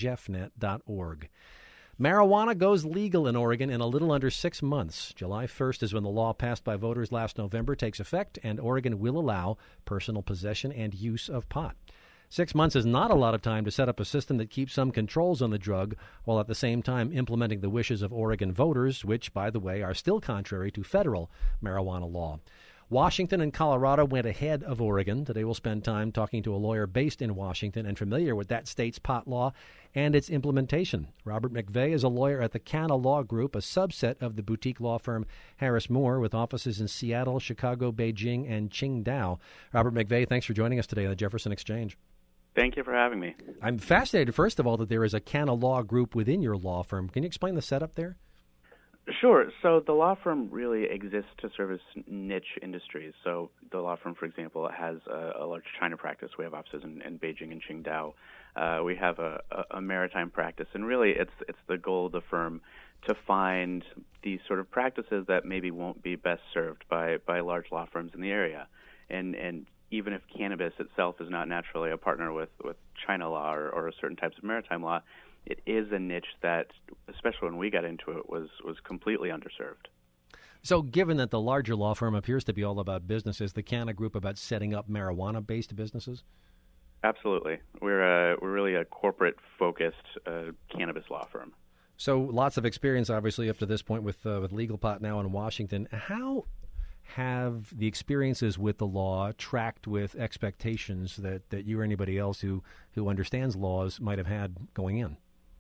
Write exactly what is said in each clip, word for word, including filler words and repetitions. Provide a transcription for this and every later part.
jeff net dot org. Marijuana goes legal in Oregon in a little under six months. July first is when the law passed by voters last November takes effect, and Oregon will allow personal possession and use of pot. Six months is not a lot of time to set up a system that keeps some controls on the drug while at the same time implementing the wishes of Oregon voters, which, by the way, are still contrary to federal marijuana law. Washington and Colorado went ahead of Oregon. Today we'll spend time talking to a lawyer based in Washington and familiar with that state's pot law and its implementation. Robert McVeigh is a lawyer at the Canna Law Group, a subset of the boutique law firm Harris Moore, with offices in Seattle, Chicago, Beijing, and Qingdao. Robert McVeigh, thanks for joining us today on the Jefferson Exchange. Thank you for having me. I'm fascinated, first of all, that there is a Canna Law Group within your law firm. Can you explain the setup there? Sure. So the law firm really exists to service niche industries. So the law firm, for example, has a, a large China practice. We have offices in, in Beijing and Qingdao. Uh, we have a, a, a maritime practice. And really, it's it's the goal of the firm to find these sort of practices that maybe won't be best served by, by large law firms in the area. And and even if cannabis itself is not naturally a partner with, with China law or, or certain types of maritime law, it is a niche that, especially when we got into it, was was completely underserved. So given that the larger law firm appears to be all about business, is the Canna Group about setting up marijuana-based businesses? Absolutely. We're, a, we're really a corporate-focused uh, cannabis law firm. So lots of experience, obviously, up to this point with, uh, with legal pot now in Washington. How have the experiences with the law tracked with expectations that, that you or anybody else who, who understands laws might have had going in?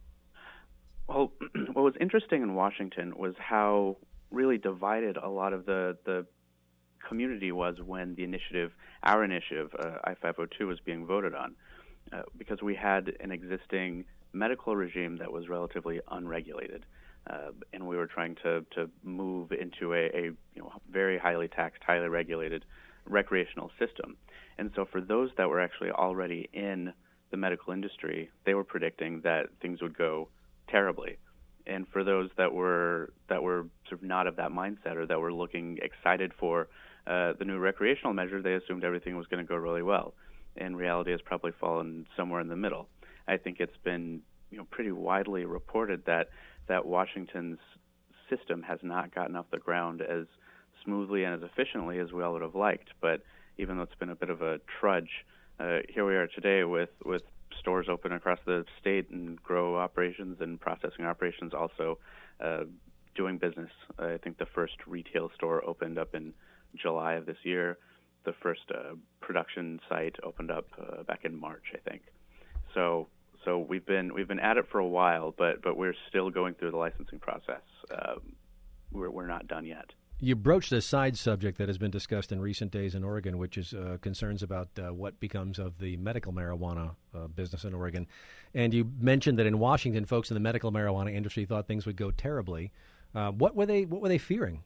Well, what was interesting in Washington was how really divided a lot of the, the community was when the initiative, our initiative, uh, I five oh two, was being voted on, uh, because we had an existing medical regime that was relatively unregulated, uh, and we were trying to, to move into a, a you know, very highly taxed, highly regulated recreational system. And so for those that were actually already in the medical industry, they were predicting that things would go terribly. And for those that were that were sort of not of that mindset or that were looking excited for uh, the new recreational measure, they assumed everything was going to go really well. And reality has probably fallen somewhere in the middle. I think it's been you know pretty widely reported that that Washington's system has not gotten off the ground as smoothly and as efficiently as we all would have liked. But even though it's been a bit of a trudge, uh, here we are today with with stores open across the state and grow operations and processing operations also uh, doing business. I think the first retail store opened up in July of this year. The first uh, production site opened up uh, back in March, I think. So so we've been we've been at it for a while, but but we're still going through the licensing process. Um, we're we're not done yet. You broached a side subject that has been discussed in recent days in Oregon, which is uh, concerns about uh, what becomes of the medical marijuana uh, business in Oregon. And you mentioned that in Washington, folks in the medical marijuana industry thought things would go terribly. Uh, what were they What were they fearing?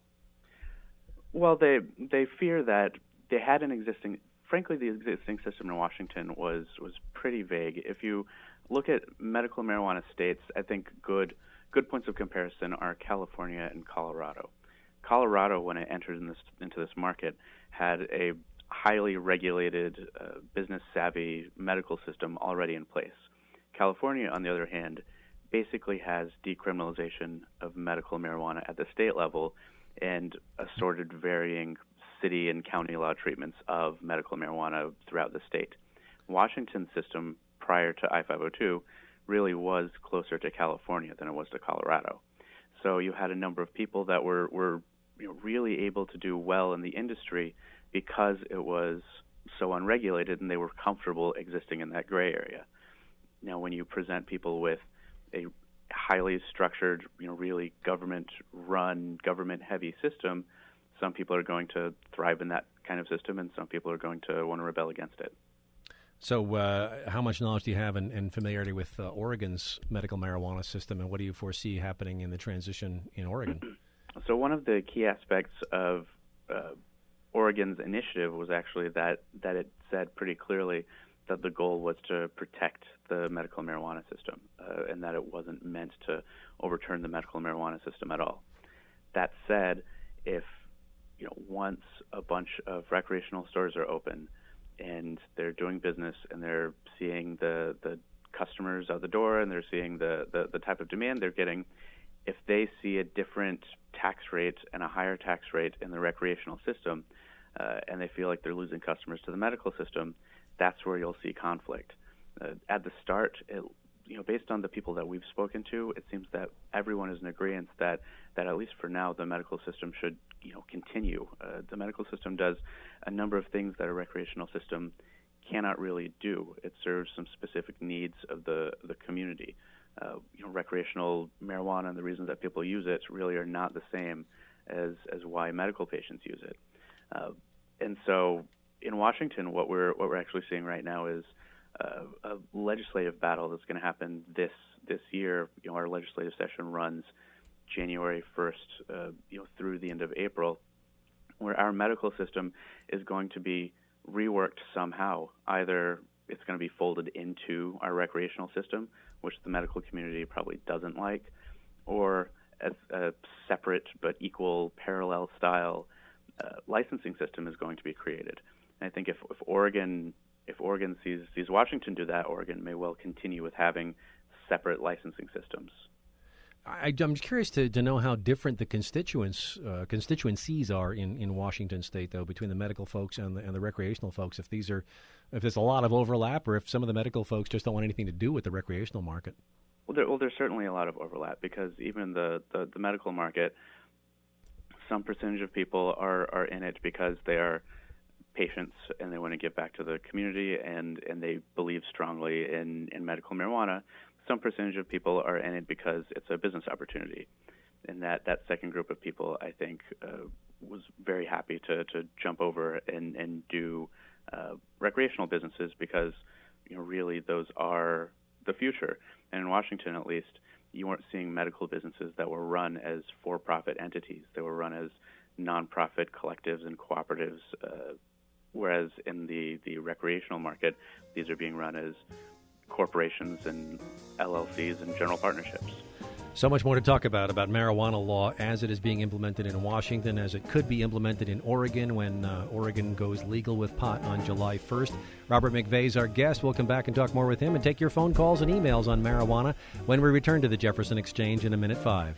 Well, they they fear that they had an existing. Frankly, the existing system in Washington was was pretty vague. If you look at medical marijuana states, I think good good points of comparison are California and Colorado. Colorado, when it entered in this, into this market, had a highly regulated, uh, business-savvy medical system already in place. California, on the other hand, basically has decriminalization of medical marijuana at the state level and assorted varying city and county law treatments of medical marijuana throughout the state. Washington's system prior to I five oh two really was closer to California than it was to Colorado. So you had a number of people that were, were you know, really able to do well in the industry because it was so unregulated and they were comfortable existing in that gray area. Now, when you present people with a highly structured, you know, really government-run, government-heavy system, some people are going to thrive in that kind of system and some people are going to want to rebel against it. So uh, how much knowledge do you have and, and familiarity with uh, Oregon's medical marijuana system, and what do you foresee happening in the transition in Oregon? So one of the key aspects of uh, Oregon's initiative was actually that, that it said pretty clearly that the goal was to protect the medical marijuana system uh, and that it wasn't meant to overturn the medical marijuana system at all. That said, if you know once a bunch of recreational stores are open and they're doing business and they're seeing the, the customers out the door and they're seeing the, the, the type of demand they're getting, if they see a different tax rate and a higher tax rate in the recreational system, uh, and they feel like they're losing customers to the medical system, that's where you'll see conflict. Uh, at the start, it, you know, based on the people that we've spoken to, it seems that everyone is in agreement that, that at least for now, the medical system should, you know, continue. Uh, the medical system does a number of things that a recreational system cannot really do. It serves some specific needs of the the community. Uh, you know, recreational marijuana and the reasons that people use it really are not the same as as why medical patients use it. Uh, and so, in Washington, what we're what we're actually seeing right now is Uh, a legislative battle that's going to happen this this year. You know, our legislative session runs January first, uh, you know, through the end of April, where our medical system is going to be reworked somehow. Either it's going to be folded into our recreational system, which the medical community probably doesn't like, or as a separate but equal parallel style uh, licensing system is going to be created. And I think if, if Oregon If Oregon sees sees Washington do that, Oregon may well continue with having separate licensing systems. I, I'm curious to, to know how different the constituents uh, constituencies are in, in Washington State, though, between the medical folks and the, and the recreational folks. If these are, if there's a lot of overlap, or if some of the medical folks just don't want anything to do with the recreational market. Well, there, well, there's certainly a lot of overlap because even the, the, the medical market, some percentage of people are, are in it because they are patients and they want to give back to the community and, and they believe strongly in, in medical marijuana. Some percentage of people are in it because it's a business opportunity. And that, that second group of people, I think, uh, was very happy to, to jump over and, and do uh, recreational businesses because, you know, really those are the future. And in Washington, at least, you weren't seeing medical businesses that were run as for-profit entities. They were run as nonprofit collectives and cooperatives, uh, whereas in the, the recreational market, these are being run as corporations and L L Cs and general partnerships. So much more to talk about, about marijuana law as it is being implemented in Washington, as it could be implemented in Oregon when uh, Oregon goes legal with pot on July first. Robert McVeigh is our guest. We'll come back and talk more with him and take your phone calls and emails on marijuana when we return to the Jefferson Exchange in a minute five.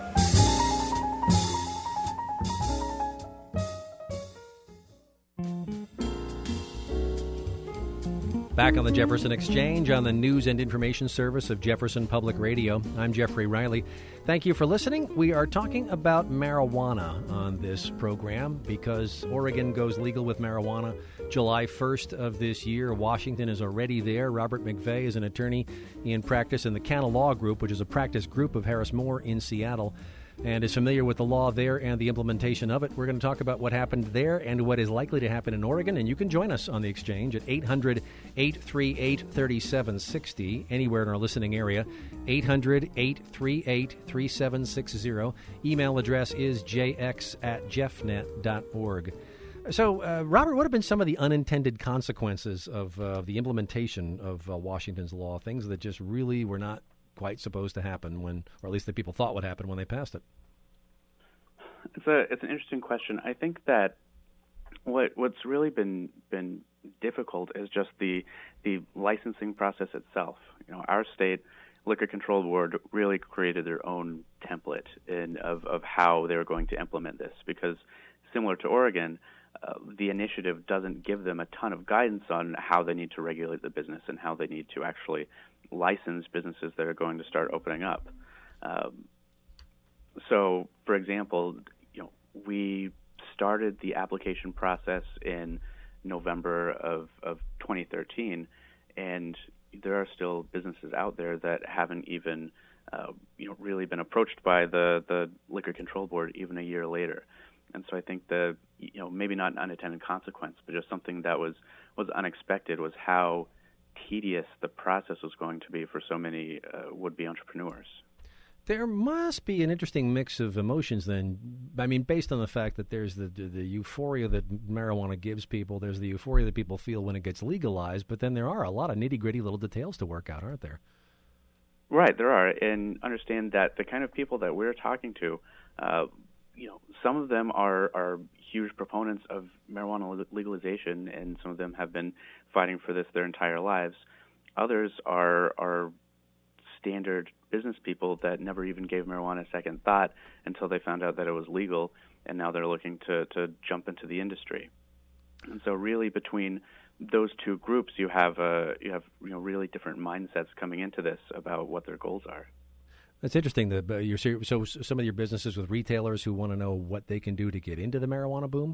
Back on the Jefferson Exchange on the news and information service of Jefferson Public Radio. I'm Jeffrey Riley. Thank you for listening. We are talking about marijuana on this program because Oregon goes legal with marijuana July first of this year. Washington is already there. Robert McVeigh is an attorney in practice in the Canna Law Group, which is a practice group of Harris Moore in Seattle, and is familiar with the law there and the implementation of it. We're going to talk about what happened there and what is likely to happen in Oregon, and you can join us on the Exchange at eight hundred, eight three eight, three seven six zero, anywhere in our listening area, eight hundred, eight three eight, three seven six zero. Email address is j x at jeffnet dot org. So, uh, Robert, what have been some of the unintended consequences of uh, the implementation of uh, Washington's law, things that just really were not quite supposed to happen when, or at least that people thought would happen when they passed it? It's a it's an interesting question. I think that what what's really been been difficult is just the the licensing process itself. You know, our state liquor control board really created their own template in of of how they were going to implement this because similar to Oregon, uh, the initiative doesn't give them a ton of guidance on how they need to regulate the business and how they need to actually license businesses that are going to start opening up. Um, so, for example, you know, we started the application process in November of, of twenty thirteen, and there are still businesses out there that haven't even, uh, you know, really been approached by the, the Liquor Control Board even a year later. And so I think the, you know, maybe not an unintended consequence, but just something that was, was unexpected was how tedious the process was going to be for so many uh, would-be entrepreneurs. There must be an interesting mix of emotions then. I mean, based on the fact that there's the, the the euphoria that marijuana gives people, there's the euphoria that people feel when it gets legalized, but then there are a lot of nitty-gritty little details to work out, aren't there? Right, there are. And understand that the kind of people that we're talking to, uh, you know, some of them are, are huge proponents of marijuana legalization, and some of them have been fighting for this their entire lives. Others are are standard business people that never even gave marijuana a second thought until they found out that it was legal, and now they're looking to, to jump into the industry. And so really between those two groups, you have uh, you have you know really different mindsets coming into this about what their goals are. That's interesting. That uh, you're so some of your businesses with retailers who want to know what they can do to get into the marijuana boom.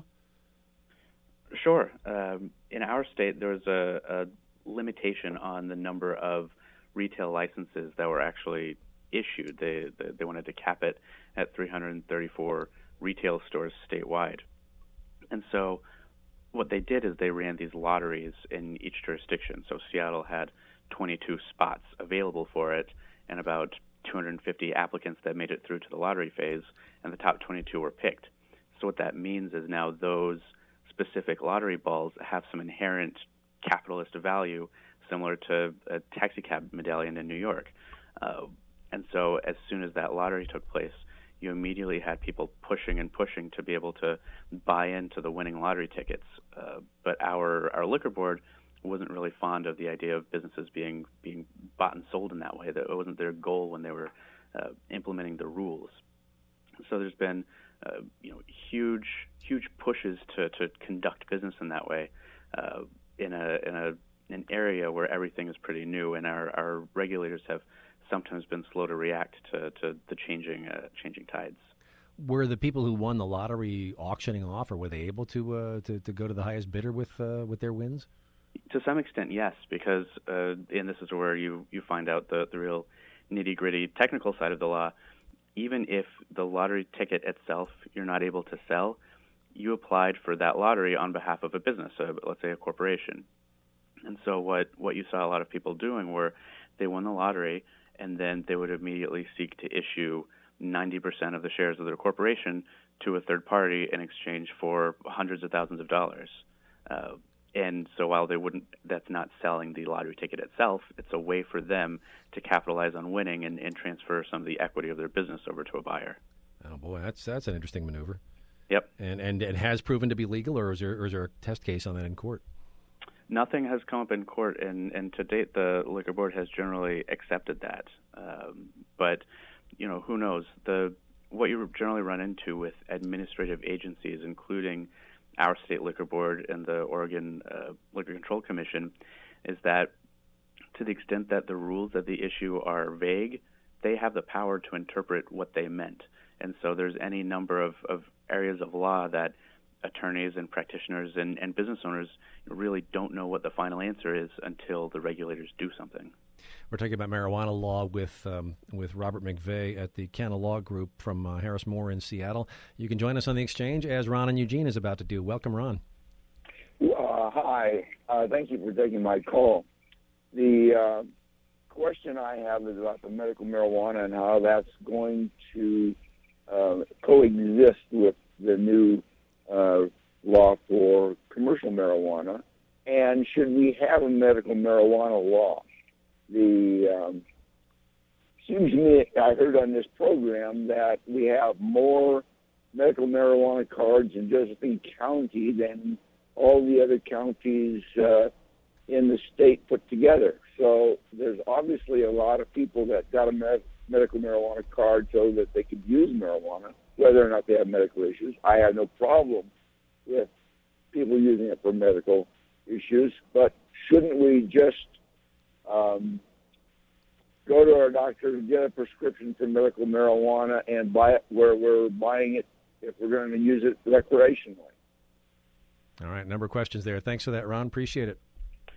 Sure. Um, in our state, there's a, a limitation on the number of retail licenses that were actually issued. They, they they wanted to cap it at three hundred thirty-four retail stores statewide. And so what they did is they ran these lotteries in each jurisdiction. So Seattle had twenty-two spots available for it and about two hundred fifty applicants that made it through to the lottery phase, and the top twenty-two were picked. So what that means is now those specific lottery balls have some inherent capitalist value similar to a taxi cab medallion in New York. Uh, and so as soon as that lottery took place, you immediately had people pushing and pushing to be able to buy into the winning lottery tickets. Uh, but our, our liquor board wasn't really fond of the idea of businesses being being bought and sold in that way. That it wasn't their goal when they were uh, implementing the rules. So there's been uh, you know huge huge pushes to, to conduct business in that way uh, in a in a an area where everything is pretty new, and our, our regulators have sometimes been slow to react to, to the changing uh, changing tides. Were the people who won the lottery auctioning off, or were they able to uh, to, to go to the highest bidder with uh, with their wins? To some extent, yes, because uh, and this is where you, you find out the, the real nitty-gritty technical side of the law. Even if the lottery ticket itself you're not able to sell, you applied for that lottery on behalf of a business, uh, let's say a corporation. And so what, what you saw a lot of people doing were they won the lottery, and then they would immediately seek to issue ninety percent of the shares of their corporation to a third party in exchange for hundreds of thousands of dollars. Uh, and so while they wouldn't, that's not selling the lottery ticket itself, it's a way for them to capitalize on winning and, and transfer some of the equity of their business over to a buyer. Oh, boy, that's that's an interesting maneuver. Yep. And and it has proven to be legal, or is there, or is there a test case on that in court? Nothing has come up in court, and, and to date, the liquor board has generally accepted that. Um, but, you know, who knows? The what you generally run into with administrative agencies, including our state liquor board and the Oregon uh, Liquor Control Commission, is that to the extent that the rules that they issue are vague, they have the power to interpret what they meant. And so there's any number of, of areas of law that attorneys and practitioners and, and business owners really don't know what the final answer is until the regulators do something. We're talking about marijuana law with um, with Robert McVeigh at the Canna Law Group from uh, Harris Moore in Seattle. You can join us on the exchange as Ron and Eugene is about to do. Welcome, Ron. Uh, hi. Uh, thank you for taking my call. The uh, question I have is about the medical marijuana and how that's going to uh, coexist with the new uh, law for commercial marijuana. And should we have a medical marijuana law? The um, seems to me, I heard on this program that we have more medical marijuana cards in Josephine County than all the other counties uh, in the state put together. So there's obviously a lot of people that got a med- medical marijuana card so that they could use marijuana, whether or not they have medical issues. I have no problem with people using it for medical issues, but shouldn't we just um, go to our doctor, get a prescription for medical marijuana, and buy it where we're buying it if we're going to use it recreationally? All right, number of questions there. Thanks for that, Ron. Appreciate it.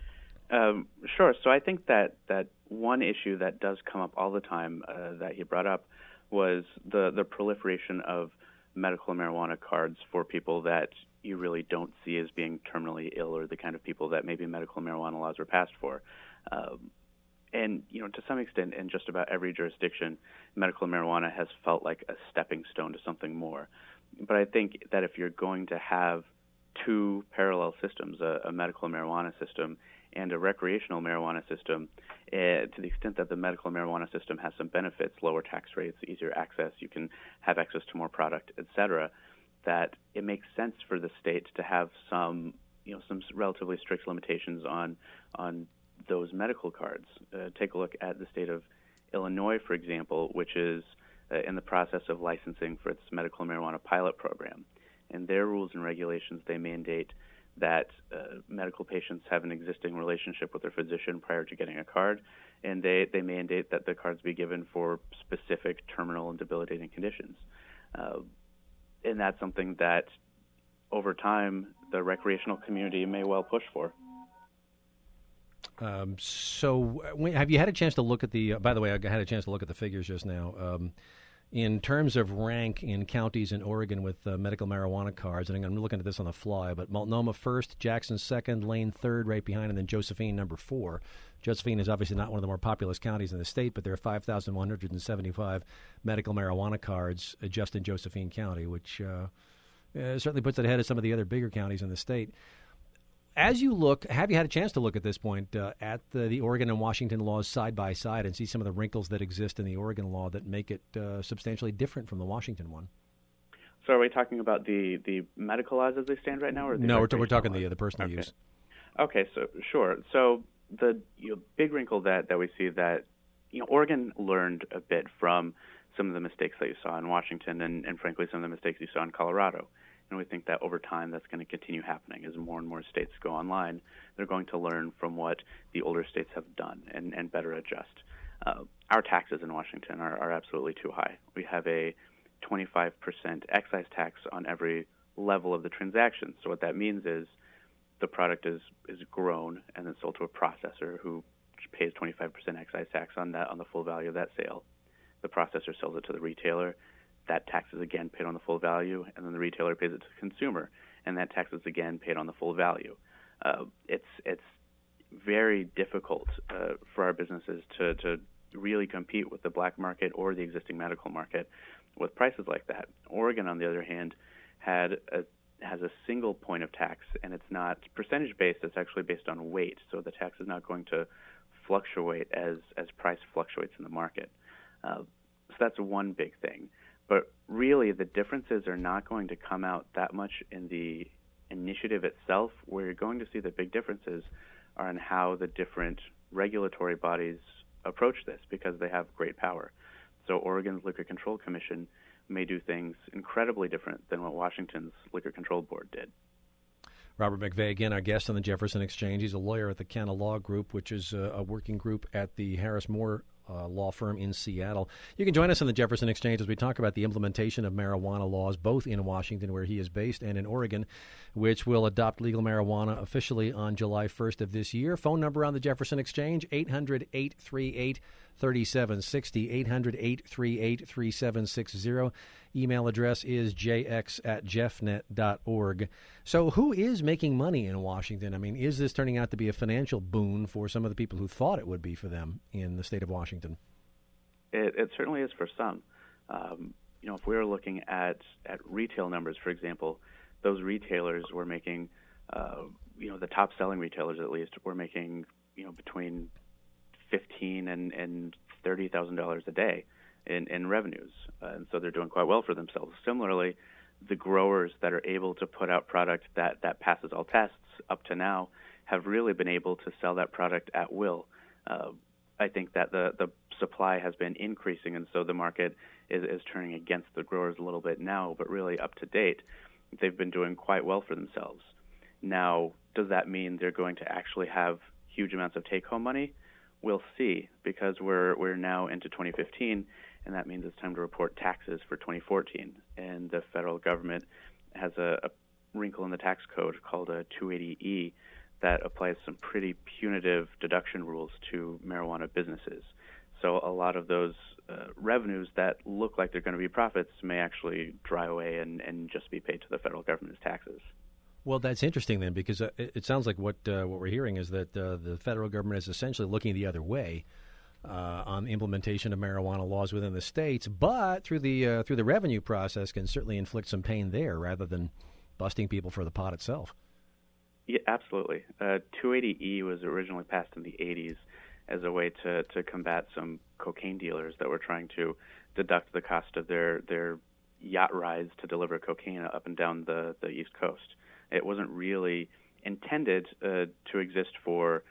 Um, sure. So I think that, that one issue that does come up all the time uh, that he brought up was the, the proliferation of medical marijuana cards for people that you really don't see as being terminally ill or the kind of people that maybe medical marijuana laws were passed for. Um, and, you know, to some extent, in just about every jurisdiction, medical marijuana has felt like a stepping stone to something more. But I think that if you're going to have two parallel systems, a, a medical marijuana system and a recreational marijuana system, uh, to the extent that the medical marijuana system has some benefits, lower tax rates, easier access, you can have access to more product, et cetera, that it makes sense for the state to have some, you know, some relatively strict limitations on on those medical cards. Uh, take a look at the state of Illinois, for example, which is uh, in the process of licensing for its medical marijuana pilot program. In their rules and regulations, they mandate that uh, medical patients have an existing relationship with their physician prior to getting a card, and they, they mandate that the cards be given for specific terminal and debilitating conditions. Uh, and that's something that, over time, the recreational community may well push for. Um, so uh, have you had a chance to look at the, uh, by the way, I had a chance to look at the figures just now. Um, in terms of rank in counties in Oregon with uh, medical marijuana cards, and I'm looking at this on the fly, but Multnomah first, Jackson second, Lane third, right behind, and then Josephine number four. Josephine is obviously not one of the more populous counties in the state, but there are five thousand one hundred seventy-five medical marijuana cards uh, just in Josephine County, which uh, uh, certainly puts it ahead of some of the other bigger counties in the state. As you look, have you had a chance to look at this point uh, at the, the Oregon and Washington laws side by side and see some of the wrinkles that exist in the Oregon law that make it uh, substantially different from the Washington one? So are we talking about the, the medical laws as they stand right now? Or the no, we're, t- we're talking laws? the, the personal okay. use. Okay, so sure. So the you know, big wrinkle that, that we see that, you know, Oregon learned a bit from some of the mistakes that you saw in Washington and, and frankly, some of the mistakes you saw in Colorado. And we think that over time that's going to continue happening as more and more states go online. They're going to learn from what the older states have done and, and better adjust. Uh, our taxes in Washington are, are absolutely too high. We have a twenty-five percent excise tax on every level of the transaction. So what that means is the product is, is grown and then sold to a processor who pays twenty-five percent excise tax on that on the full value of that sale. The processor sells it to the retailer. That tax is again paid on the full value, and then the retailer pays it to the consumer, and that tax is again paid on the full value. Uh, it's it's very difficult uh, for our businesses to, to really compete with the black market or the existing medical market with prices like that. Oregon, on the other hand, had a, has a single point of tax, and it's not percentage-based, it's actually based on weight, so the tax is not going to fluctuate as, as price fluctuates in the market. Uh, so that's one big thing. But really, the differences are not going to come out that much in the initiative itself. Where you're going to see the big differences are in how the different regulatory bodies approach this, because they have great power. So Oregon's Liquor Control Commission may do things incredibly different than what Washington's Liquor Control Board did. Robert McVeigh, again, our guest on the Jefferson Exchange. He's a lawyer at the Canna Law Group, which is a, a working group at the Harris Moore Uh, law firm in Seattle. You can join us on the Jefferson Exchange as we talk about the implementation of marijuana laws, both in Washington, where he is based, and in Oregon, which will adopt legal marijuana officially on July first of this year. Phone number on the Jefferson Exchange, eight hundred, eight three eight, three seven six zero, eight hundred, eight three eight, three seven six zero. Email address is j x at jeffnet dot org. So who is making money in Washington? I mean, is this turning out to be a financial boon for some of the people who thought it would be for them in the state of Washington? It, it certainly is for some. Um, you know, if we were looking at, at retail numbers, for example, those retailers were making, uh, you know, the top selling retailers at least were making, you know, between fifteen and and thirty thousand dollars a day in, in revenues, uh, and so they're doing quite well for themselves. Similarly, the growers that are able to put out product that, that passes all tests up to now have really been able to sell that product at will. Uh, I think that the, the supply has been increasing, and so the market is, is turning against the growers a little bit now, but really up to date, they've been doing quite well for themselves. Now, does that mean they're going to actually have huge amounts of take-home money? We'll see, because we're we're now into twenty fifteen, and that means it's time to report taxes for twenty fourteen. And the federal government has a, a wrinkle in the tax code called a two eighty E that applies some pretty punitive deduction rules to marijuana businesses. So a lot of those uh, revenues that look like they're going to be profits may actually dry away and, and just be paid to the federal government as taxes. Well, that's interesting then, because uh, it sounds like what uh, what we're hearing is that uh, the federal government is essentially looking the other way uh, on the implementation of marijuana laws within the states, but through the uh, through the revenue process can certainly inflict some pain there rather than busting people for the pot itself. Yeah, absolutely. Uh, two eighty E was originally passed in the eighties as a way to, to combat some cocaine dealers that were trying to deduct the cost of their, their yacht rides to deliver cocaine up and down the, the East Coast. It wasn't really intended uh, to exist for,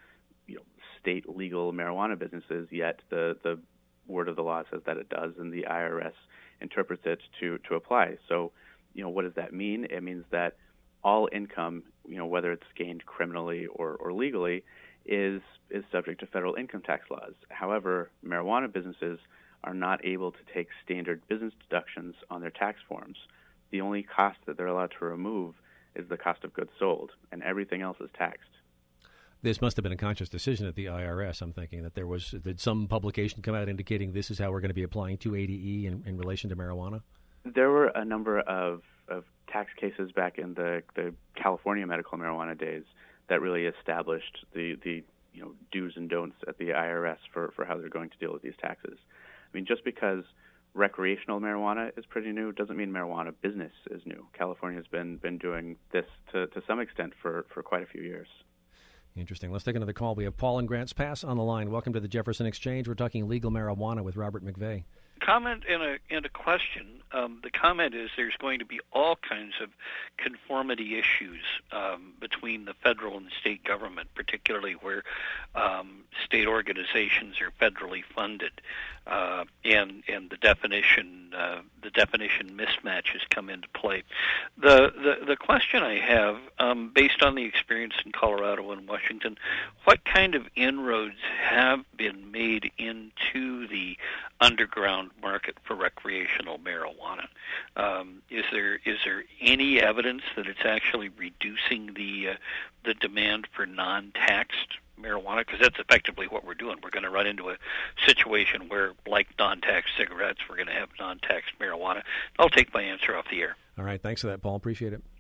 you know, state legal marijuana businesses, yet the, the word of the law says that it does, and the I R S interprets it to, to apply. So, you know, what does that mean? It means that all income, you know, whether it's gained criminally or, or legally, is is subject to federal income tax laws. However, marijuana businesses are not able to take standard business deductions on their tax forms. The only cost that they're allowed to remove is the cost of goods sold, and everything else is taxed. This must have been a conscious decision at the I R S. I'm thinking that there was did some publication come out indicating this is how we're going to be applying two eighty E in, in relation to marijuana? There were a number of, of tax cases back in the, the California medical marijuana days that really established the, the you know do's and don'ts at the I R S for, for how they're going to deal with these taxes. I mean, just because recreational marijuana is pretty new doesn't mean marijuana business is new. California has been been doing this to, to some extent for, for quite a few years. Interesting. Let's take another call. We have Paul in Grants Pass on the line. Welcome to the Jefferson Exchange. We're talking legal marijuana with Robert McVeigh. Comment and a, and a question. Um, the comment is there's going to be all kinds of conformity issues um, between the federal and state government, particularly where um, state organizations are federally funded, uh, and and the definition uh, the definition mismatches come into play. The the, the question I have, um, based on the experience in Colorado and Washington, what kind of inroads have been made into the underground market for recreational marijuana? Um, is there is there any evidence that it's actually reducing the uh, the demand for non-taxed marijuana? Because that's effectively what we're doing. We're going to run into a situation where, like non-taxed cigarettes, we're going to have non-taxed marijuana. I'll take my answer off the air. All right. Thanks for that, Paul. Appreciate it.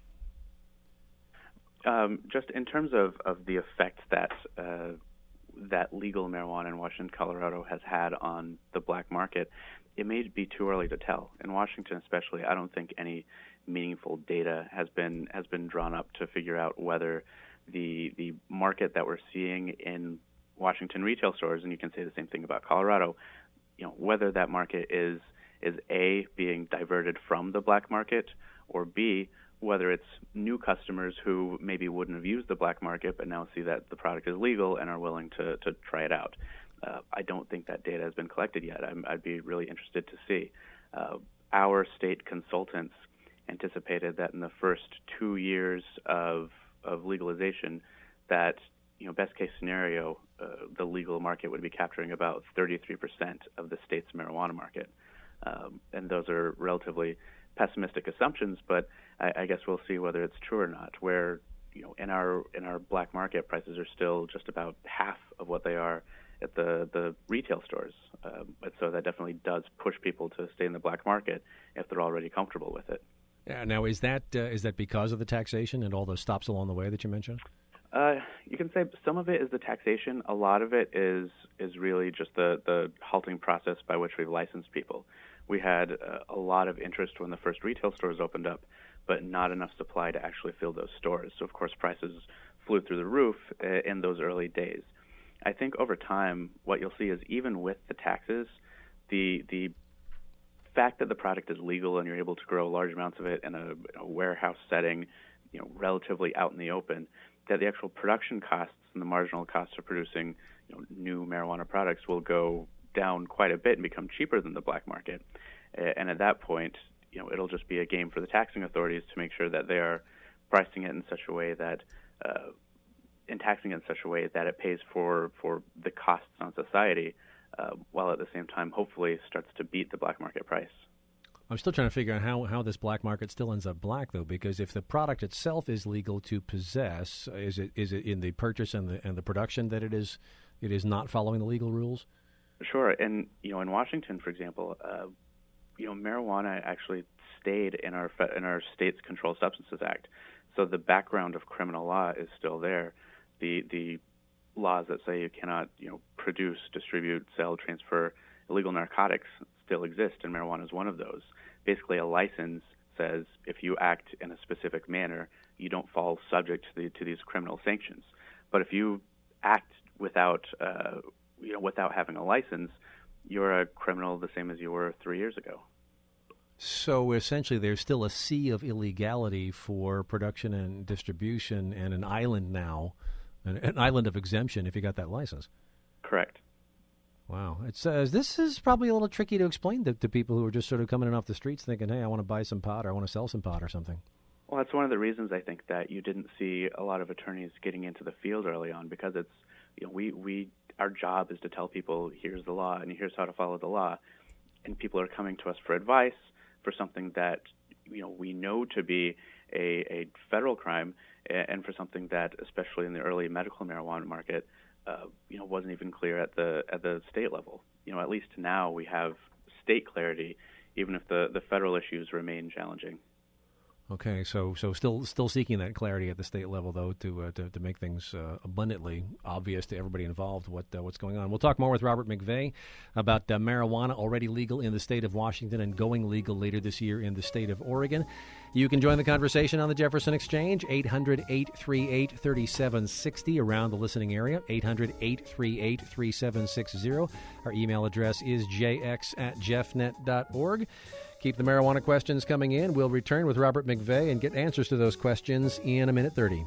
Um, just in terms of, of the effect that uh, that legal marijuana in Washington, Colorado has had on the black market, it may be too early to tell. In Washington especially, I don't think any meaningful data has been has been drawn up to figure out whether the the market that we're seeing in Washington retail stores, and you can say the same thing about Colorado, you know, whether that market is is A, being diverted from the black market, or B, whether it's new customers who maybe wouldn't have used the black market but now see that the product is legal and are willing to, to try it out. Uh, I don't think that data has been collected yet. I'm, I'd be really interested to see. Uh, our state consultants anticipated that in the first two years of of legalization, that, you know, best case scenario, uh, the legal market would be capturing about thirty-three percent of the state's marijuana market. Um, and those are relatively pessimistic assumptions, but I, I guess we'll see whether it's true or not. Where, you know, in our in our black market, prices are still just about half of what they are at the, the retail stores. Um, but so that definitely does push people to stay in the black market if they're already comfortable with it. Yeah, now, is that uh, is that because of the taxation and all those stops along the way that you mentioned? Uh, you can say some of it is the taxation. A lot of it is is really just the, the halting process by which we've licensed people. We had uh, a lot of interest when the first retail stores opened up, but not enough supply to actually fill those stores. So, of course, prices flew through the roof uh, in those early days. I think over time, what you'll see is even with the taxes, the the fact that the product is legal and you're able to grow large amounts of it in a, a warehouse setting, you know, relatively out in the open, that the actual production costs and the marginal costs of producing, you know, new marijuana products will go down quite a bit and become cheaper than the black market. And at that point, you know, it'll just be a game for the taxing authorities to make sure that they are pricing it in such a way that, uh, and taxing it in such a way that it pays for, for the costs on society, uh, while at the same time hopefully starts to beat the black market price. I'm still trying to figure out how, how this black market still ends up black, though, because if the product itself is legal to possess, is it is it in the purchase and the and the production that it is it is not following the legal rules? Sure, and you know, in Washington, for example, uh, you know, marijuana actually stayed in our in our state's Controlled Substances Act, so the background of criminal law is still there. The the laws that say you cannot, you know, produce, distribute, sell, transfer illegal narcotics still exist, and marijuana is one of those. Basically, a license says if you act in a specific manner, you don't fall subject to, the, to these criminal sanctions. But if you act without, uh, you know, without having a license, you're a criminal the same as you were three years ago. So essentially, there's still a sea of illegality for production and distribution, and an island now an, an island of exemption if you got that license. Correct. Wow. It's uh, this is probably a little tricky to explain to, to people who are just sort of coming in off the streets thinking, hey, I want to buy some pot or I want to sell some pot or something. Well, that's one of the reasons I think that you didn't see a lot of attorneys getting into the field early on, because it's, you know, we, we our job is to tell people here's the law and here's how to follow the law, and people are coming to us for advice for something that, you know, we know to be a, a federal crime, and for something that, especially in the early medical marijuana market, uh, you know, wasn't even clear at the at the state level. You know, at least now we have state clarity, even if the, the federal issues remain challenging. Okay, so so still still seeking that clarity at the state level, though, to uh, to, to make things uh, abundantly obvious to everybody involved what uh, what's going on. We'll talk more with Robert McVeigh about uh, marijuana already legal in the state of Washington and going legal later this year in the state of Oregon. You can join the conversation on the Jefferson Exchange, eight hundred, eight three eight, three seven six zero around the listening area, eight hundred, eight three eight, three seven six zero. Our email address is j x at jeffnet dot org. Keep the marijuana questions coming in. We'll return with Robert McVeigh and get answers to those questions in a minute thirty.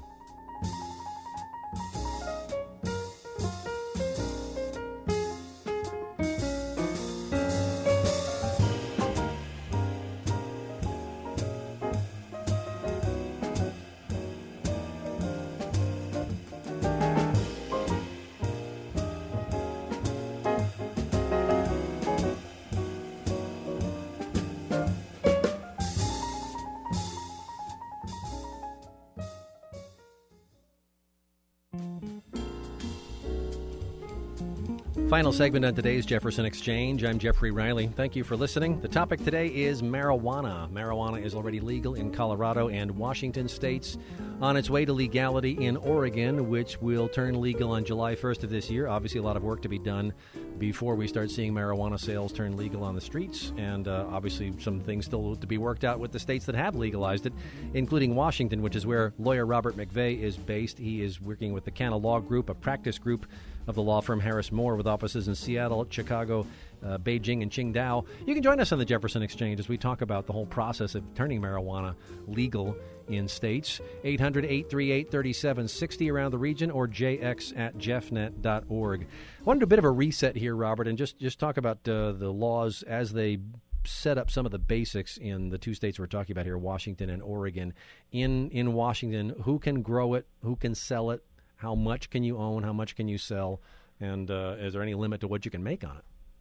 Final segment on today's Jefferson Exchange. I'm Jeffrey Riley. Thank you for listening. The topic today is marijuana. Marijuana is already legal in Colorado and Washington states, on its way to legality in Oregon, which will turn legal on July first of this year. Obviously, a lot of work to be done before we start seeing marijuana sales turn legal on the streets, and uh, obviously some things still to be worked out with the states that have legalized it, including Washington, which is where lawyer Robert McVeigh is based. He is working with the Canna Law Group, a practice group of the law firm Harris Moore, with offices in Seattle, Chicago, uh, Beijing, and Qingdao. You can join us on the Jefferson Exchange as we talk about the whole process of turning marijuana legal in states. eight hundred, eight three eight, three seven six zero around the region, or j x at jeffnet dot org. I want to do a bit of a reset here, Robert, and just, just talk about uh, the laws as they set up some of the basics in the two states we're talking about here, Washington and Oregon. In in Washington, who can grow it, who can sell it, how much can you own, how much can you sell, and uh, is there any limit to what you can make on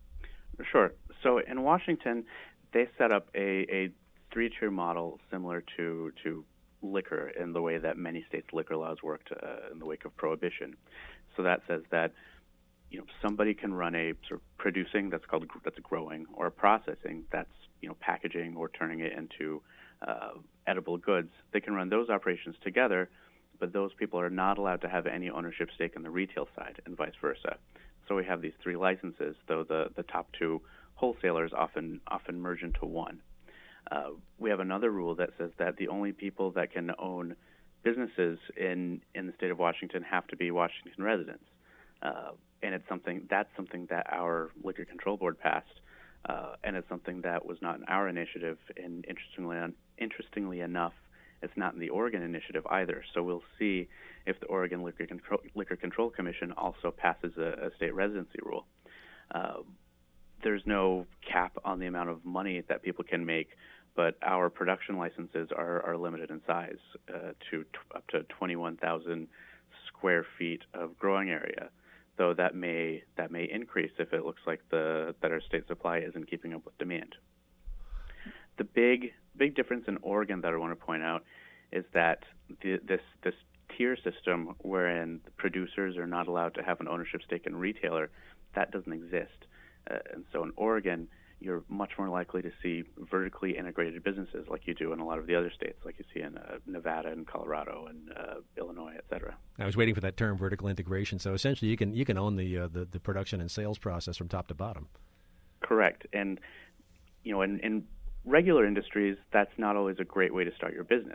it? Sure. So in Washington, they set up a, a three-tier model similar to, to liquor in the way that many states' liquor laws worked uh, in the wake of Prohibition. So that says that, you know, somebody can run a sort of producing, that's called that's growing, or a processing, that's, you know, packaging or turning it into uh, edible goods. They can run those operations together, but those people are not allowed to have any ownership stake in the retail side, and vice versa. So we have these three licenses, though the, the top two wholesalers often often merge into one. Uh, we have another rule that says that the only people that can own businesses in, in the state of Washington have to be Washington residents. Uh, and it's something that's something that our Liquor Control Board passed, uh, and it's something that was not in our initiative. And interestingly, interestingly enough, it's not in the Oregon initiative either. So we'll see if the Oregon Liquor Control, Liquor Control Commission also passes a, a state residency rule. Uh, there's no cap on the amount of money that people can make, but our production licenses are, are limited in size uh, to t- up to twenty-one thousand square feet of growing area, though that may that may increase if it looks like the that our state supply isn't keeping up with demand. The big big difference in Oregon that I want to point out is that the, this this tier system wherein the producers are not allowed to have an ownership stake in a retailer, that doesn't exist. Uh, and so in Oregon, you're much more likely to see vertically integrated businesses like you do in a lot of the other states, like you see in uh, Nevada and Colorado and uh, Illinois, et cetera. I was waiting for that term, vertical integration. So essentially, you can you can own the uh, the, the production and sales process from top to bottom. Correct. And you know, in, in regular industries, that's not always a great way to start your business.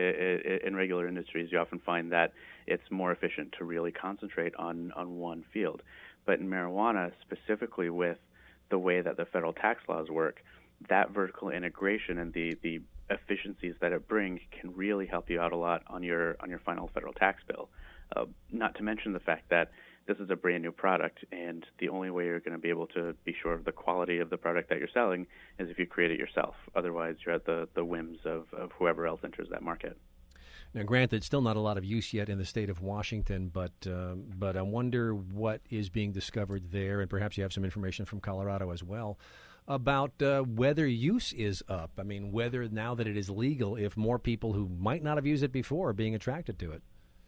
In regular industries, you often find that it's more efficient to really concentrate on, on one field. But in marijuana, specifically with the way that the federal tax laws work, that vertical integration and the, the efficiencies that it brings can really help you out a lot on your on your final federal tax bill. Uh, not to mention the fact that this is a brand new product, and the only way you're going to be able to be sure of the quality of the product that you're selling is if you create it yourself. Otherwise, you're at the, the whims of, of whoever else enters that market. Now, granted, still not a lot of use yet in the state of Washington, but um, but I wonder what is being discovered there, and perhaps you have some information from Colorado as well, about uh, whether use is up. I mean, whether now that it is legal, if more people who might not have used it before are being attracted to it.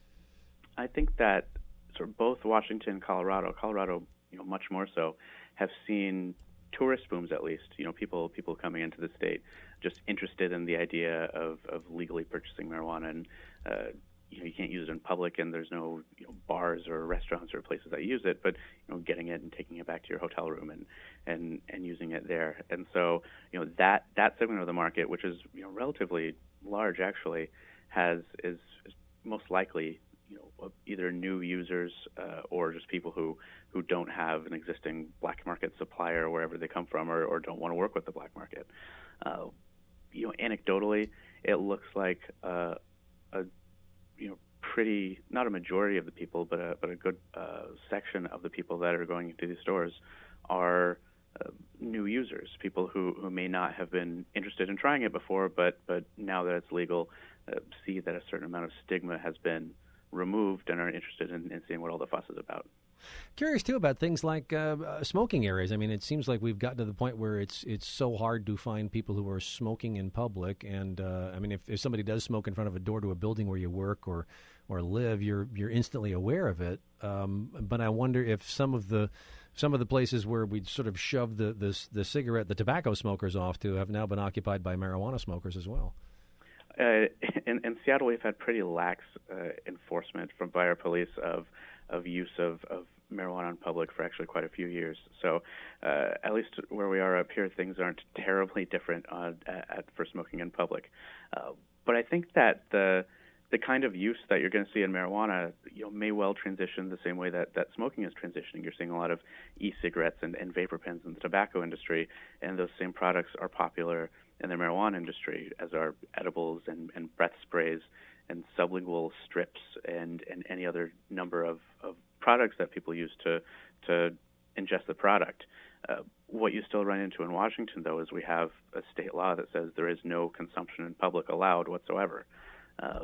I think that sort of both Washington and Colorado, Colorado, you know, much more so, have seen tourist booms at least. You know, people people coming into the state just interested in the idea of, of legally purchasing marijuana, and uh, you know, you can't use it in public, and there's no you know, bars or restaurants or places that use it, but you know, getting it and taking it back to your hotel room and and and using it there. And so, you know, that that segment of the market, which is you know relatively large actually, has is, is most likely you know, either new users uh, or just people who, who don't have an existing black market supplier wherever they come from, or, or don't want to work with the black market. Uh, you know, anecdotally, it looks like uh, a you know pretty not a majority of the people, but a but a good uh, section of the people that are going into these stores are uh, new users, people who, who may not have been interested in trying it before, but but now that it's legal, uh, see that a certain amount of stigma has been removed and are interested in, in seeing what all the fuss is about. Curious too about things like uh, uh, smoking areas. I mean, it seems like we've gotten to the point where it's it's so hard to find people who are smoking in public. And uh, I mean, if, if somebody does smoke in front of a door to a building where you work or or live, you're you're instantly aware of it. Um, but I wonder if some of the some of the places where we sort of shoved the, the the cigarette, the tobacco smokers off to have now been occupied by marijuana smokers as well. Uh, in, in Seattle, we've had pretty lax uh, enforcement from by our police of of use of, of marijuana in public for actually quite a few years. So uh, at least where we are up here, things aren't terribly different on, at, for smoking in public. Uh, but I think that the the kind of use that you're going to see in marijuana, you know, may well transition the same way that, that smoking is transitioning. You're seeing a lot of e-cigarettes and, and vapor pens in the tobacco industry, and those same products are popular in the marijuana industry, as are edibles and, and breath sprays and sublingual strips and, and any other number of, of products that people use to to ingest the product. Uh, what you still run into in Washington, though, is we have a state law that says there is no consumption in public allowed whatsoever. Uh,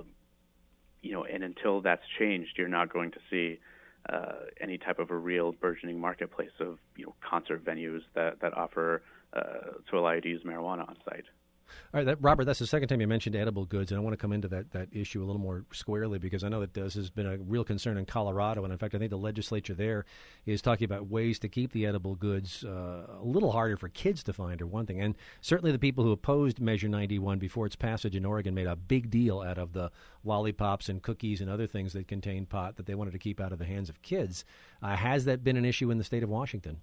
you know, and until that's changed, you're not going to see uh, any type of a real burgeoning marketplace of you know concert venues that that offer uh, to allow you to use marijuana on site. All right, that, Robert, that's the second time you mentioned edible goods, and I want to come into that, that issue a little more squarely because I know that this has been a real concern in Colorado, and in fact, I think the legislature there is talking about ways to keep the edible goods uh, a little harder for kids to find, or one thing. And certainly the people who opposed Measure ninety-one before its passage in Oregon made a big deal out of the lollipops and cookies and other things that contain pot that they wanted to keep out of the hands of kids. Uh, has that been an issue in the state of Washington?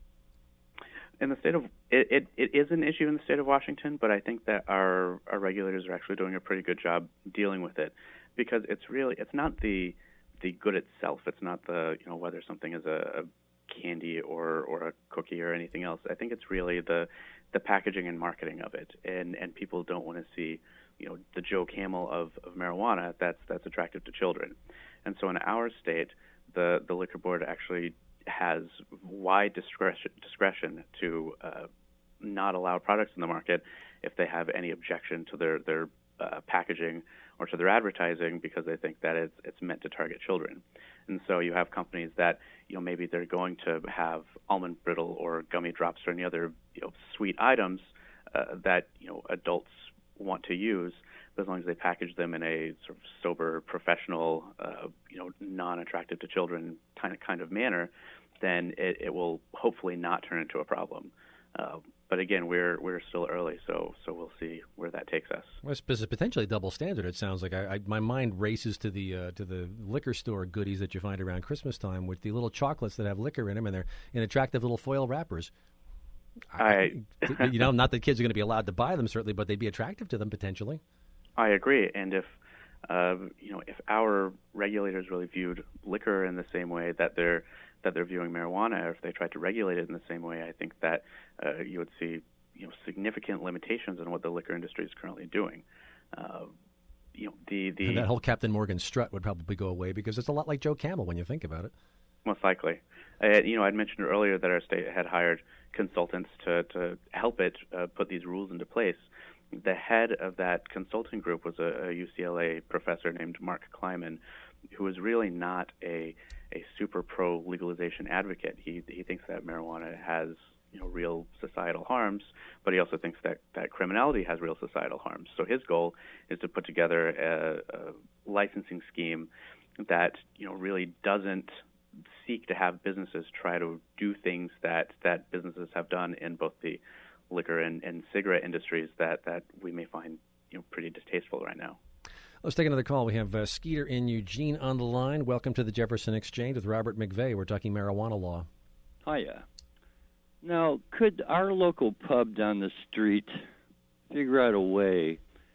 In the state of it, it, it is an issue in the state of Washington, but I think that our, our regulators are actually doing a pretty good job dealing with it, because it's really it's not the the good itself. It's not the you know whether something is a, a candy or, or a cookie or anything else. I think it's really the the packaging and marketing of it, and and people don't want to see you know the Joe Camel of, of marijuana that's that's attractive to children, and so in our state, the the liquor board actually has wide discretion, discretion to uh, not allow products in the market if they have any objection to their, their uh, packaging or to their advertising, because they think that it's, it's meant to target children. And so you have companies that, you know, maybe they're going to have almond brittle or gummy drops or any other, you know, sweet items uh, that, you know, adults want to use, but as long as they package them in a sort of sober, professional, uh, you know, non-attractive to children kind of kind of manner, then it, it will hopefully not turn into a problem. Uh, but again, we're we're still early, so so we'll see where that takes us. Well, it's potentially double standard. It sounds like I, I, my mind races to the uh, to the liquor store goodies that you find around Christmas time with the little chocolates that have liquor in them, and they're in attractive little foil wrappers. I, I you know, not that kids are going to be allowed to buy them certainly, but they'd be attractive to them potentially. I agree, and if uh, you know, if our regulators really viewed liquor in the same way that they're that they're viewing marijuana, or if they tried to regulate it in the same way, I think that uh, you would see you know significant limitations on what the liquor industry is currently doing. Uh, you know, the the and that whole Captain Morgan strut would probably go away because it's a lot like Joe Camel when you think about it. Most likely. Uh, you know, I'd mentioned earlier that our state had hired consultants to, to help it uh, put these rules into place. The head of that consulting group was a, a U C L A professor named Mark Kleiman, who is really not a a super pro legalization advocate. He he thinks that marijuana has you know real societal harms, but he also thinks that, that criminality has real societal harms. So his goal is to put together a, a licensing scheme that you know really doesn't seek to have businesses try to do things that, that businesses have done in both the liquor and, and cigarette industries that, that we may find you know pretty distasteful right now. Let's take another call. We have uh, Skeeter in Eugene on the line. Welcome to the Jefferson Exchange with Robert McVeigh. We're talking marijuana law. Hiya. Now, could our local pub down the street figure out a way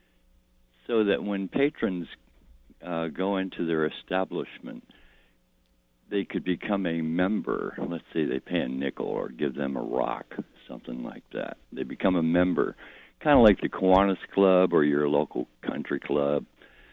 so that when patrons uh, go into their establishment, they could become a member? Let's say they pay a nickel or give them a rock, something like that. They become a member, kind of like the Kiwanis Club or your local country club.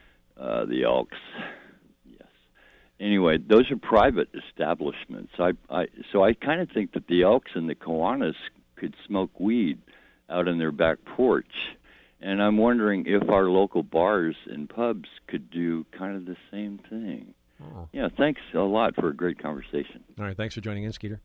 Uh, the Elks, yes. Anyway, those are private establishments. I, I, so I kind of think that the Elks and the Kiwanis could smoke weed out on their back porch. And I'm wondering if our local bars and pubs could do kind of the same thing. Oh. Yeah, thanks a lot for a great conversation. All right, thanks for joining in, Skeeter.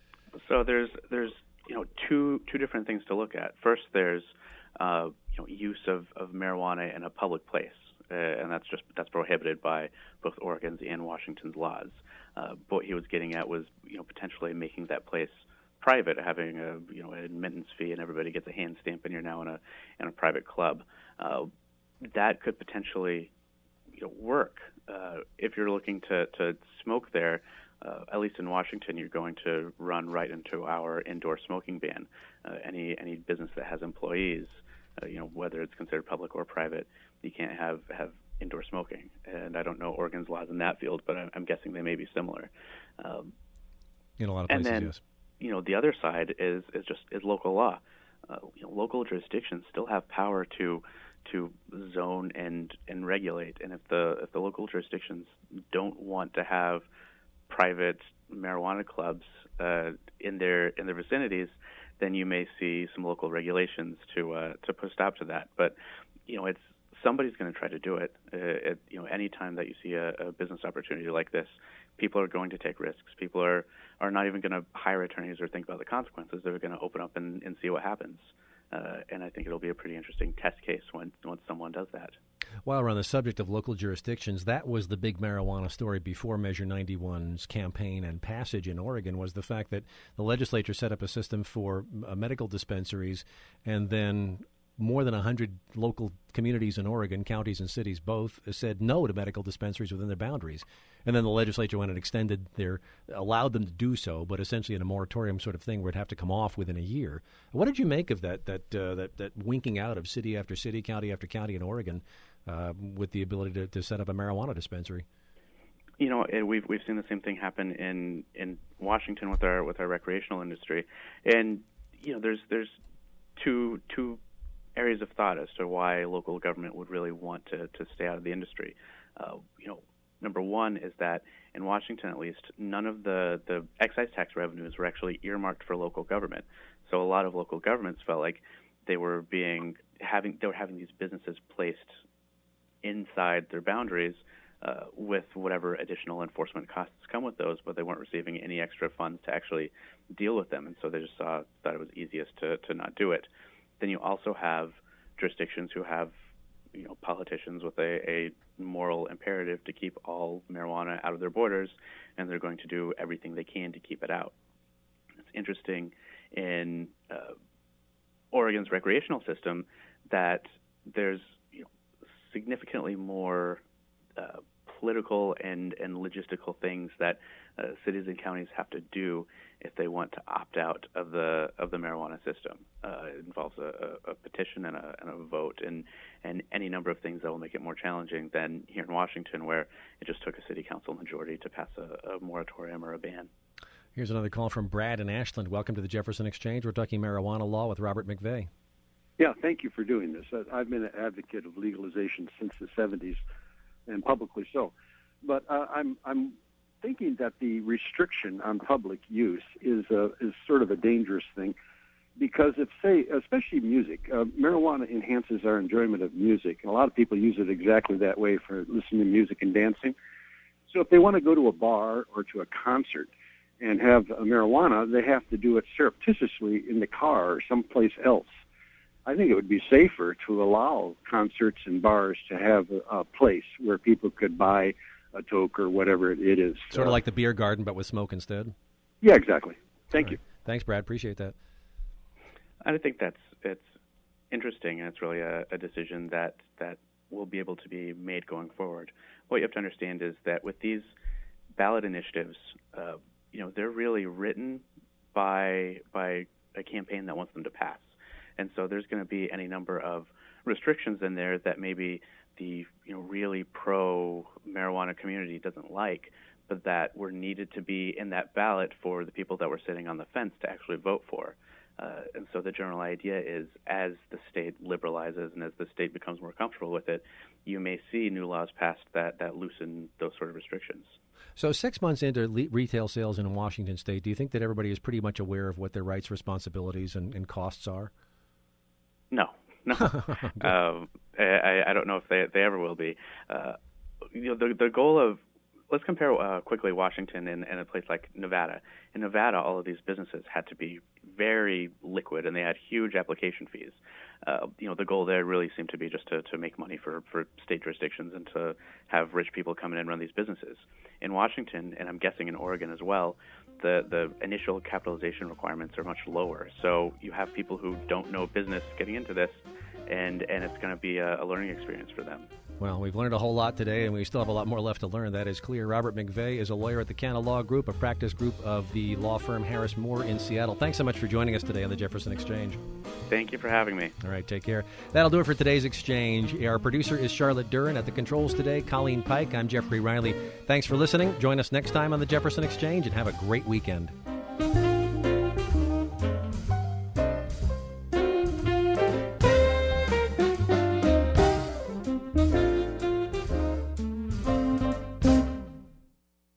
So there's there's you know two two different things to look at. First, there's uh, you know use of, of marijuana in a public place. Uh, and that's just that's prohibited by both Oregon's and Washington's laws. Uh, but what he was getting at was, you know, potentially making that place private, having a you know an admittance fee, and everybody gets a hand stamp, and you're now in a in a private club. Uh, that could potentially, you know, work uh, if you're looking to to smoke there. Uh, at least in Washington, you're going to run right into our indoor smoking ban. Uh, any any business that has employees, uh, you know, whether it's considered public or private, you can't have, have indoor smoking. And I don't know Oregon's laws in that field, but I'm, I'm guessing they may be similar. Um, in a lot of places, and then, yes. You know, the other side is is just is local law. Uh, you know, local jurisdictions still have power to to zone and and regulate. And if the if the local jurisdictions don't want to have private marijuana clubs uh, in their in their vicinities, then you may see some local regulations to uh, to put a stop to that. But you know, it's somebody's going to try to do it. Uh, it. You know, any time that you see a, a business opportunity like this, people are going to take risks. People are, are not even going to hire attorneys or think about the consequences. They're going to open up and, and see what happens. Uh, and I think it'll be a pretty interesting test case when when someone does that. While we're on the subject of local jurisdictions, that was the big marijuana story before Measure ninety-one's campaign and passage in Oregon, was the fact that the legislature set up a system for uh, medical dispensaries, and then more than one hundred local communities in Oregon, counties and cities both, said no to medical dispensaries within their boundaries. And then the legislature went and extended their, allowed them to do so, but essentially in a moratorium sort of thing where it'd have to come off within a year. What did you make of that, that, uh, that, that winking out of city after city, county after county in Oregon uh, with the ability to, to set up a marijuana dispensary? You know, we've we've seen the same thing happen in, in Washington with our with our recreational industry, and you know, there's there's two two areas of thought as to why local government would really want to, to stay out of the industry. Uh, you know, number one is that in Washington, at least, none of the, the excise tax revenues were actually earmarked for local government. So a lot of local governments felt like they were being having they were having these businesses placed inside their boundaries uh, with whatever additional enforcement costs come with those, but they weren't receiving any extra funds to actually deal with them, and so they just saw thought it was easiest to, to not do it. Then you also have jurisdictions who have, you know, politicians with a, a moral imperative to keep all marijuana out of their borders, and they're going to do everything they can to keep it out. It's interesting in uh, Oregon's recreational system that there's you know, significantly more uh, political and, and logistical things that uh, cities and counties have to do if they want to opt out of the of the marijuana system. Uh, it involves a, a, a petition and a, and a vote and, and any number of things that will make it more challenging than here in Washington, where it just took a city council majority to pass a, a moratorium or a ban. Here's another call from Brad in Ashland. Welcome to the Jefferson Exchange. We're talking marijuana law with Robert McVeigh. Yeah, thank you for doing this. I've been an advocate of legalization since the seventies, and publicly so. But uh, I'm I'm thinking that the restriction on public use is a, is sort of a dangerous thing, because if, say, especially music, uh, marijuana enhances our enjoyment of music, and a lot of people use it exactly that way for listening to music and dancing. So if they want to go to a bar or to a concert and have a marijuana, they have to do it surreptitiously in the car or someplace else. I think it would be safer to allow concerts and bars to have a, a place where people could buy a toke or whatever it is. Sort of uh, like the beer garden, but with smoke instead? Yeah, exactly. Thank All you. Right. Thanks, Brad. Appreciate that. I think that's it's interesting, and it's really a, a decision that, that will be able to be made going forward. What you have to understand is that with these ballot initiatives, uh, you know, they're really written by by a campaign that wants them to pass. And so there's going to be any number of restrictions in there that maybe the you know really pro-marijuana community doesn't like, but that were needed to be in that ballot for the people that were sitting on the fence to actually vote for. Uh, and so the general idea is, as the state liberalizes and as the state becomes more comfortable with it, you may see new laws passed that, that loosen those sort of restrictions. So six months into le- retail sales in Washington State, do you think that everybody is pretty much aware of what their rights, responsibilities, and, and costs are? No, no. um, I, I don't know if they they ever will be. Uh, you know, the the goal of let's compare uh, quickly Washington and, and a place like Nevada. In Nevada, all of these businesses had to be very liquid, and they had huge application fees. Uh, you know, the goal there really seemed to be just to, to make money for, for state jurisdictions and to have rich people come in and run these businesses. In Washington, and I'm guessing in Oregon as well, the, the initial capitalization requirements are much lower. So you have people who don't know business getting into this, and, and it's going to be a, a learning experience for them. Well, we've learned a whole lot today, and we still have a lot more left to learn. That is clear. Robert McVeigh is a lawyer at the Canna Law Group, a practice group of the law firm Harris Moore in Seattle. Thanks so much for joining us today on the Jefferson Exchange. Thank you for having me. All right, take care. That'll do it for today's Exchange. Our producer is Charlotte Duran. At the controls today, Colleen Pike. I'm Jeffrey Riley. Thanks for listening. Join us next time on the Jefferson Exchange, and have a great weekend.